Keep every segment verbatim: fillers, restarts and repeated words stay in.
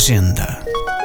Agenda.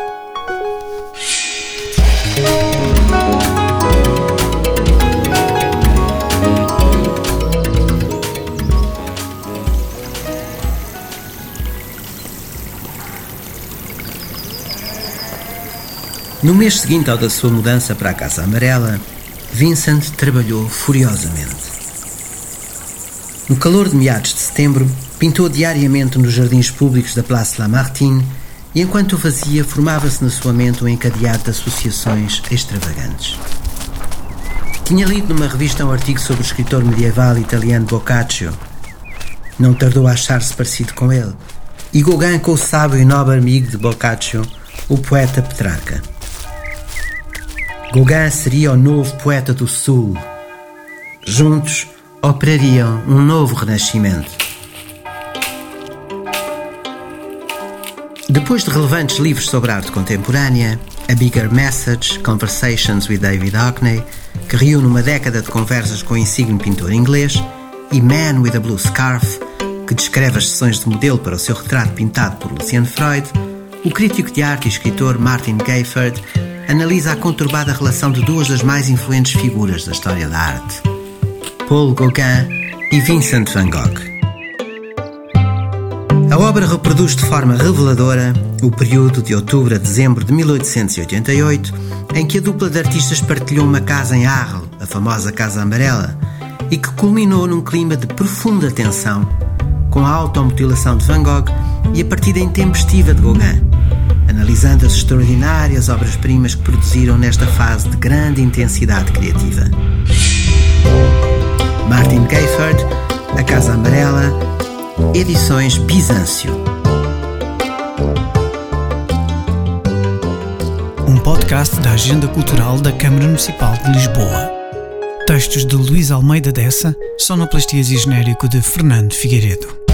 No mês seguinte ao da sua mudança para a Casa Amarela, Vincent trabalhou furiosamente. No calor de meados de setembro, pintou diariamente nos jardins públicos da Place Lamartine e, enquanto o fazia, formava-se na sua mente um encadeado de associações extravagantes. Tinha lido numa revista um artigo sobre o escritor medieval italiano Boccaccio. Não tardou a achar-se parecido com ele, e Gauguin com o sábio e nobre amigo de Boccaccio, o poeta Petrarca. Gauguin seria o novo poeta do Sul. Juntos, operariam um novo renascimento. Depois de relevantes livros sobre arte contemporânea, A Bigger Message, Conversations with David Hockney, que reúne uma década de conversas com o insigne pintor inglês, e Man with a Blue Scarf, que descreve as sessões de modelo para o seu retrato pintado por Lucian Freud, o crítico de arte e escritor Martin Gayford analisa a conturbada relação de duas das mais influentes figuras da história da arte, Paul Gauguin e Vincent van Gogh. A obra reproduz de forma reveladora o período de outubro a dezembro de mil oitocentos e oitenta e oito, em que a dupla de artistas partilhou uma casa em Arles, a famosa Casa Amarela, e que culminou num clima de profunda tensão, com a automutilação de Van Gogh e a partida intempestiva de Gauguin, analisando as extraordinárias obras-primas que produziram nesta fase de grande intensidade criativa. Martin Gayford, A Casa Amarela, Edições Bizâncio. Um podcast da Agenda Cultural da Câmara Municipal de Lisboa. Textos de Luís Almeida Dessa, sonoplastias e genérico de Fernando Figueiredo.